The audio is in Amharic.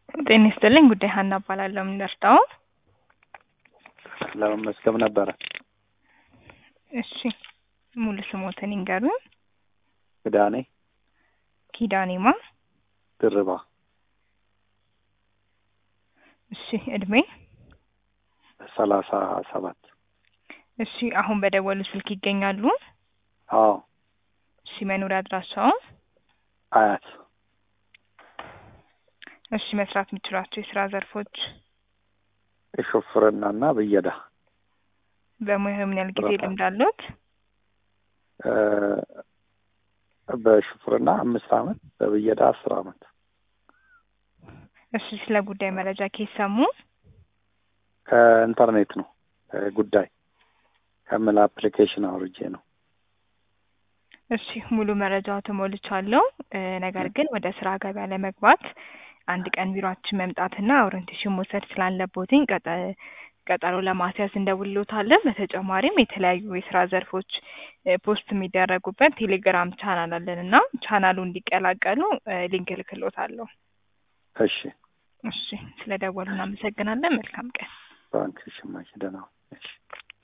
ጤና ይስጥልኝ ጉዳይ ሀና እባላለሁ። ምን ልርዳው? ለመመስገን ነበረ። እሺ ሙሉ ስሞትን ይንገሩኝ። ኪዳኔማ ድርባ። እሺ እድሜ? 37። እሺ አሁን በደወሉ ስልክ ይገኛሉ? አዎ። እሺ መኖሪያ አድራሻው? አያት። እሺ መስራት የምትችሏቸው የስራ ዘርፎች? ሹፍርናና ብየዳ። በሙያው ምን ያህል ጊዜ ልምድ አለዎት? በሹፍርና 5 አመት፣ በብየዳ 10 አመት። እሺ ስለ ጉዳይ መረጃ ከየት ሰሙ? ከኢንተርኔት ነው። ጉዳይ ከምን አፕሊኬሽን አውርጄ ነው። እሺ ሙሉ መረጃው ተሞልቻለሁ። ነገር ግን ወደ ስራ ገበያ ለመግባት አንድ ቀን ቢሮአችን መምጣትና ኦሪንቴሽን መውሰድ ስላለቦትኝ ቀጠሮ ለማስያዝ እንደውልዎታለን። በተጨማሪም የተለያዩ የስራ ዘርፎች ፖስት የሚደረጉበት ቴሌግራም ቻናል አለንና ቻናሉን እንዲቀላቀሉ ሊንክ እልክልዎታለሁ። እሺ እሺ ስለደወሉ እናመሰግናለን። መልካም ቀን። ባንክ ሽማሽ ደህና። እሺ